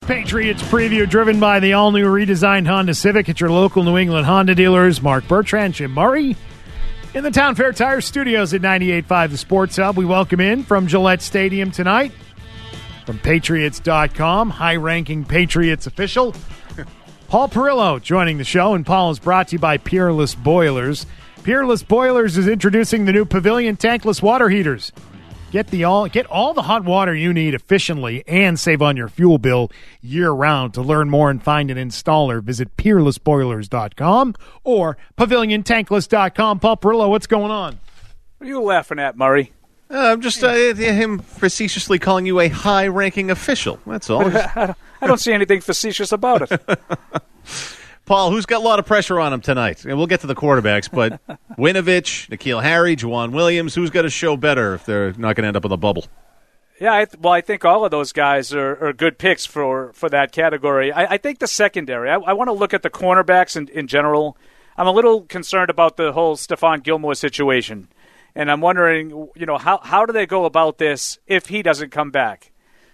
Patriots preview driven by the all-new redesigned Honda Civic at your local New England Honda dealers. Mark Bertrand, Jim Murray in the Town Fair Tire Studios at 98.5 The Sports Hub. We welcome in from Gillette Stadium tonight from Patriots.com, high-ranking Patriots official, Paul Perillo joining the show, and Paul is brought to you by Peerless Boilers. Peerless Boilers is introducing the new Pavilion tankless water heaters. Get all the hot water you need efficiently and save on your fuel bill year-round. To learn more and find an installer, visit peerlessboilers.com or paviliontankless.com. Paul Perillo, what's going on? What are you laughing at, Murray? I'm just him facetiously calling you a high-ranking official. That's all. I don't see anything facetious about it. Paul, who's got a lot of pressure on him tonight? And we'll get to the quarterbacks, but Winovich, N'Keal Harry, Juwan Williams, who's got to show better if they're not going to end up in the bubble? Yeah, I think all of those guys are good picks for that category. I think the secondary, I want to look at the cornerbacks in general. I'm a little concerned about the whole Stephon Gilmore situation, and I'm wondering, how do they go about this if he doesn't come back?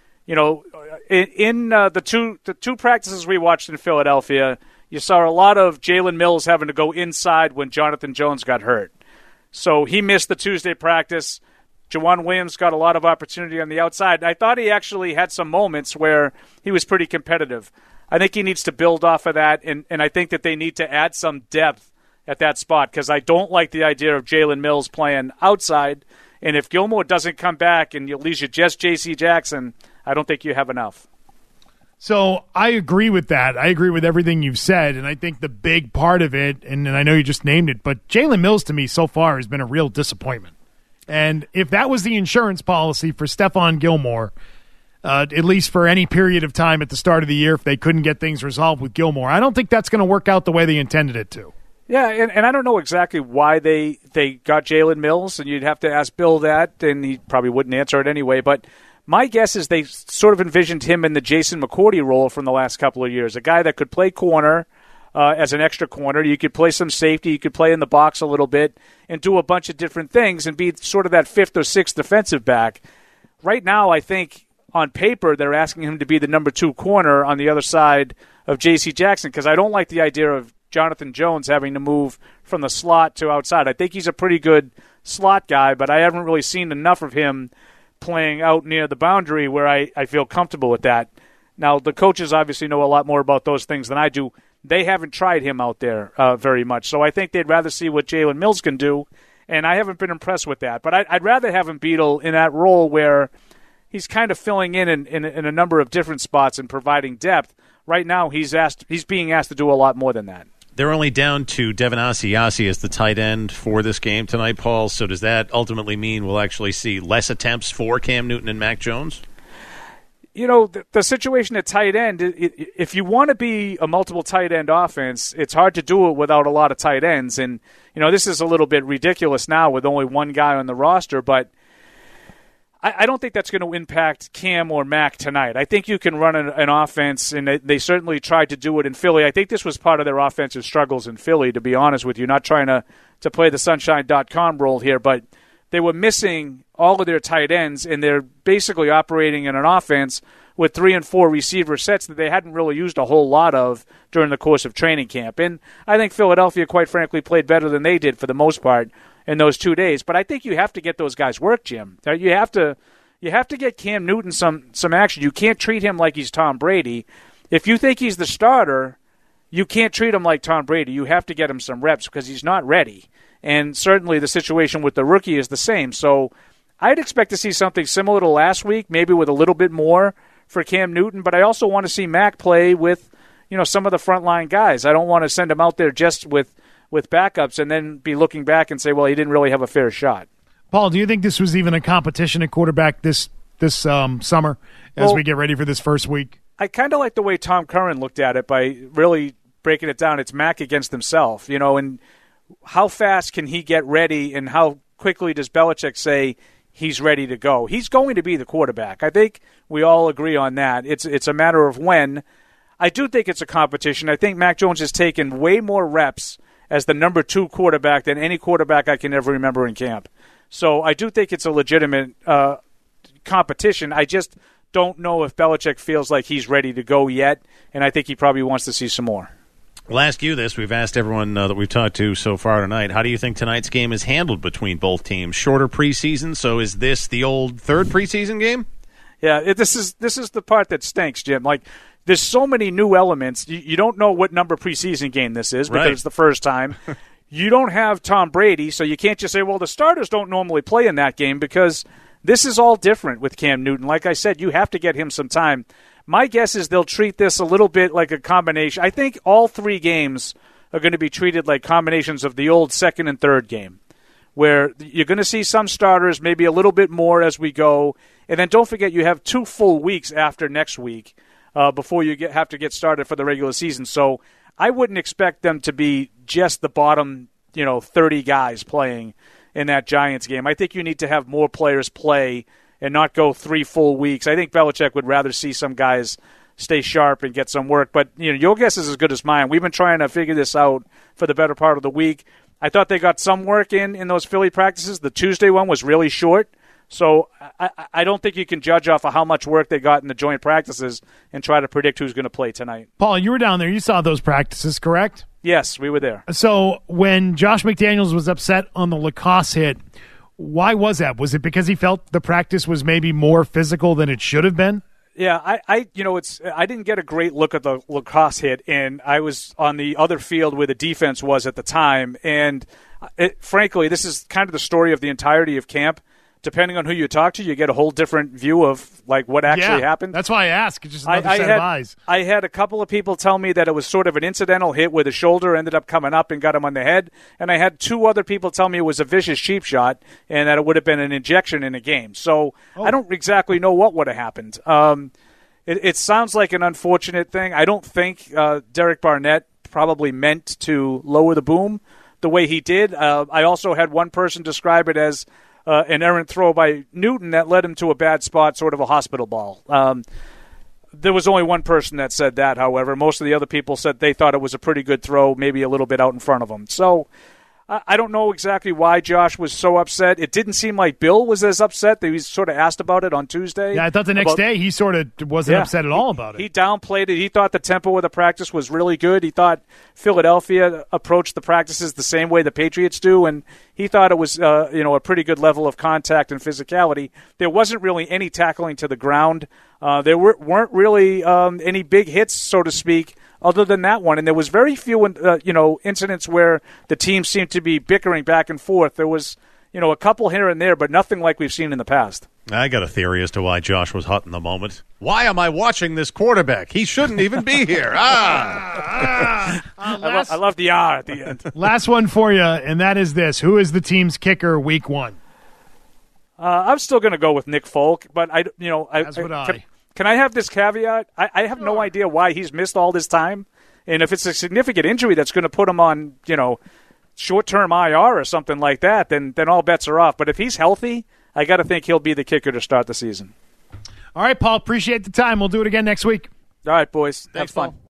In the two practices we watched in Philadelphia, you saw a lot of Jalen Mills having to go inside when Jonathan Jones got hurt. So he missed the Tuesday practice. Juwan Williams got a lot of opportunity on the outside. I thought he actually had some moments where he was pretty competitive. I think he needs to build off of that, and I think that they need to add some depth at that spot because I don't like the idea of Jalen Mills playing outside. And if Gilmore doesn't come back and you leave you just J.C. Jackson, I don't think you have enough. So I agree with that. I agree with everything you've said, and I think the big part of it, and I know you just named it, but Jalen Mills to me so far has been a real disappointment. And if that was the insurance policy for Stephon Gilmore, at least for any period of time at the start of the year, if they couldn't get things resolved with Gilmore, I don't think that's going to work out the way they intended it to. Yeah, and I don't know exactly why they got Jalen Mills, and you'd have to ask Bill that, and he probably wouldn't answer it anyway, but my guess is they sort of envisioned him in the Jason McCourty role from the last couple of years, a guy that could play corner as an extra corner. You could play some safety. You could play in the box a little bit and do a bunch of different things and be sort of that fifth or sixth defensive back. Right now, I think on paper they're asking him to be the number 2 corner on the other side of J.C. Jackson because I don't like the idea of Jonathan Jones having to move from the slot to outside. I think he's a pretty good slot guy, but I haven't really seen enough of him playing out near the boundary where I feel comfortable with that. Now, the coaches obviously know a lot more about those things than I do. They haven't tried him out there very much, so I think they'd rather see what Jalen Mills can do, and I haven't been impressed with that. But I'd rather have him Beadle in that role where he's kind of filling in a number of different spots and providing depth. Right now, he's being asked to do a lot more than that. They're only down to Devin Asiasi as the tight end for this game tonight, Paul. So does that ultimately mean we'll actually see less attempts for Cam Newton and Mac Jones? The situation at tight end, if you want to be a multiple tight end offense, it's hard to do it without a lot of tight ends. And, this is a little bit ridiculous now with only one guy on the roster, but I don't think that's going to impact Cam or Mac tonight. I think you can run an offense, and they certainly tried to do it in Philly. I think this was part of their offensive struggles in Philly, to be honest with you. Not trying to play the Sunshine.com role here, but they were missing all of their tight ends, and they're basically operating in an offense with 3 and 4 receiver sets that they hadn't really used a whole lot of during the course of training camp. And I think Philadelphia, quite frankly, played better than they did for the most part in those 2 days. But I think you have to get those guys work, Jim. You have to get Cam Newton some action. You can't treat him like he's Tom Brady. If you think he's the starter, you can't treat him like Tom Brady. You have to get him some reps because he's not ready. And certainly the situation with the rookie is the same. So I'd expect to see something similar to last week, maybe with a little bit more for Cam Newton. But I also want to see Mac play with some of the frontline guys. I don't want to send him out there just with backups and then be looking back and say, well, he didn't really have a fair shot. Paul, do you think this was even a competition at quarterback this summer as we get ready for this first week? I kind of like the way Tom Curran looked at it by really breaking it down. It's Mac against himself, and how fast can he get ready and how quickly does Belichick say he's ready to go? He's going to be the quarterback. I think we all agree on that. It's a matter of when. I do think it's a competition. I think Mac Jones has taken way more reps as the number 2 quarterback than any quarterback I can ever remember in camp. So I do think it's a legitimate competition. I just don't know if Belichick feels like he's ready to go yet, and I think he probably wants to see some more. We'll ask you this. We've asked everyone that we've talked to so far tonight. How do you think tonight's game is handled between both teams? Shorter preseason, so is this the old third preseason game? Yeah, this is the part that stinks, Jim. Like, there's so many new elements. You don't know what number preseason game this is because it's the first time. You don't have Tom Brady, so you can't just say, well, the starters don't normally play in that game because this is all different with Cam Newton. Like I said, you have to get him some time. My guess is they'll treat this a little bit like a combination. I think all three games are going to be treated like combinations of the old second and third game, where you're going to see some starters, maybe a little bit more as we go. And then don't forget, you have 2 full weeks after next week before you have to get started for the regular season. So I wouldn't expect them to be just the bottom 30 guys playing in that Giants game. I think you need to have more players play and not go 3 full weeks. I think Belichick would rather see some guys stay sharp and get some work. But your guess is as good as mine. We've been trying to figure this out for the better part of the week. I thought they got some work in those Philly practices. The Tuesday one was really short. So I don't think you can judge off of how much work they got in the joint practices and try to predict who's going to play tonight. Paul, you were down there. You saw those practices, correct? Yes, we were there. So when Josh McDaniels was upset on the Lacoste hit, why was that? Was it because he felt the practice was maybe more physical than it should have been? Yeah, I didn't get a great look at the Lacoste hit, and I was on the other field where the defense was at the time. And frankly, this is kind of the story of the entirety of camp. Depending on who you talk to, you get a whole different view of like what actually happened. That's why I asked. It's just another set of eyes. I had a couple of people tell me that it was sort of an incidental hit where the shoulder ended up coming up and got him on the head. And I had 2 other people tell me it was a vicious cheap shot and that it would have been an injection in a game. So I don't exactly know what would have happened. It sounds like an unfortunate thing. I don't think Derek Barnett probably meant to lower the boom the way he did. I also had one person describe it as an errant throw by Newton that led him to a bad spot, sort of a hospital ball. There was only one person that said that, however. Most of the other people said they thought it was a pretty good throw, maybe a little bit out in front of him. So I don't know exactly why Josh was so upset. It didn't seem like Bill was as upset. He was sort of asked about it on Tuesday. Yeah, I thought the next day he sort of wasn't upset at all about it. He downplayed it. He thought the tempo of the practice was really good. He thought Philadelphia approached the practices the same way the Patriots do, and he thought it was a pretty good level of contact and physicality. There wasn't really any tackling to the ground. There weren't really any big hits, so to speak, other than that one. And there was very few, incidents where the team seemed to be bickering back and forth. There was, a couple here and there, but nothing like we've seen in the past. I got a theory as to why Josh was hot in the moment. Why am I watching this quarterback? He shouldn't even be here. I love the at the end. Last one for you, and that is this. Who is the team's kicker week 1? I'm still going to go with Nick Folk, but Can I have this caveat? I have no idea why he's missed all this time. And if it's a significant injury that's going to put him on, short-term IR or something like that, then all bets are off. But if he's healthy, I got to think he'll be the kicker to start the season. All right, Paul, appreciate the time. We'll do it again next week. All right, boys. Thanks, have fun. Paul.